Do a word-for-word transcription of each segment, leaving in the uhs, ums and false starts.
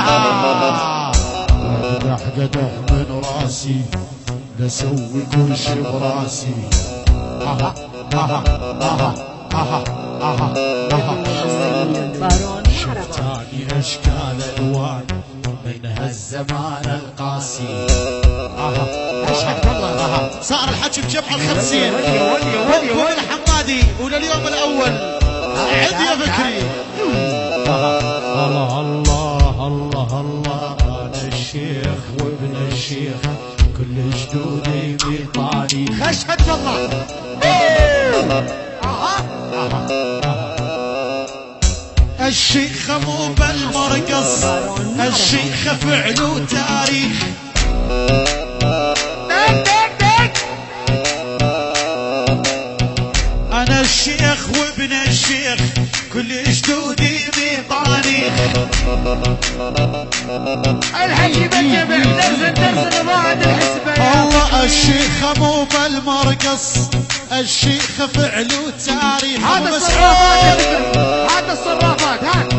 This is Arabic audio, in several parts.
قدح قدح من راسي لسوي كل شي براسي. اها اها اها اها اها اها شفتاني اشكال الوان من هالزمان القاسي. اها اشهد والله. اها صار الحكي بجمع الخمسين فوق الحمادي ولليوم الاول عد يا فكري. الله الله الله الله انا الشيخ وابن الشيخ كل جدودي بيطاني. اشهد والله. اها اها الشيخة مو بالمرقص، الشيخة فعل وتاريخ. أنا الشيخ وابن الشيخ كل جدودي بطاريخ. الحكي بالجمع درس درس رضاعة الحسبة. والله الشيخة مو بالمرقص، الشيخة فعل وتاريخ. هذا الصرافات هذا الصرافات هات.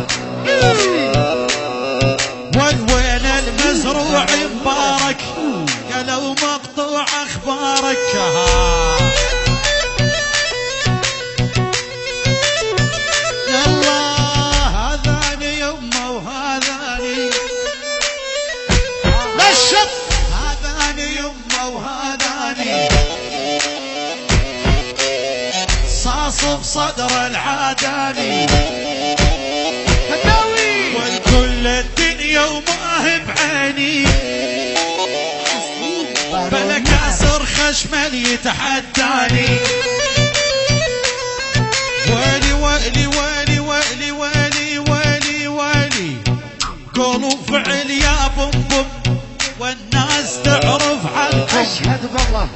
وين المزروع مبارك قالوا مقطوع اخبارك. يلا هذاني يمه وهذاني نشف. هذاني يمه وهذاني صاص بصدر العاداني. هداوي والكل الدنيا وما بعيني بلا كاسر خشمل يتحداني. ويلي ويلي ويلي ويلي ويلي ويلي ويلي قولوا فعل يا بوم بوم والناس تعرف عنكم. اشهد بالله.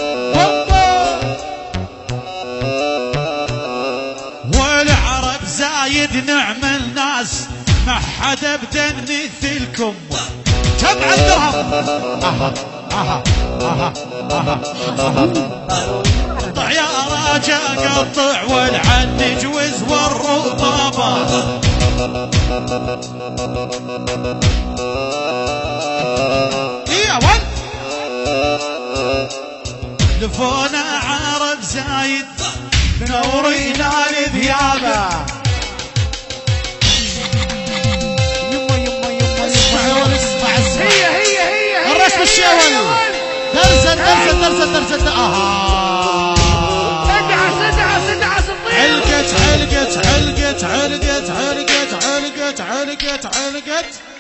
والعرب زايد نعم الناس ما حدا ابدا مثلكم. جمع الدرهم. اها اها اها اها قطع يا راجا قطع والعن جوز والرطابة. ايه اول لفونا عرب زايد نورينا لذيابه. يما يما يما اسمع يا ولد اسمع اسمع. هي هي هي الرسم الشاول درسا درسا درسا درسا. اها سدعة سدعة سدعة سطير. علقت علقت علقت علقت علقت علقت علقت علقت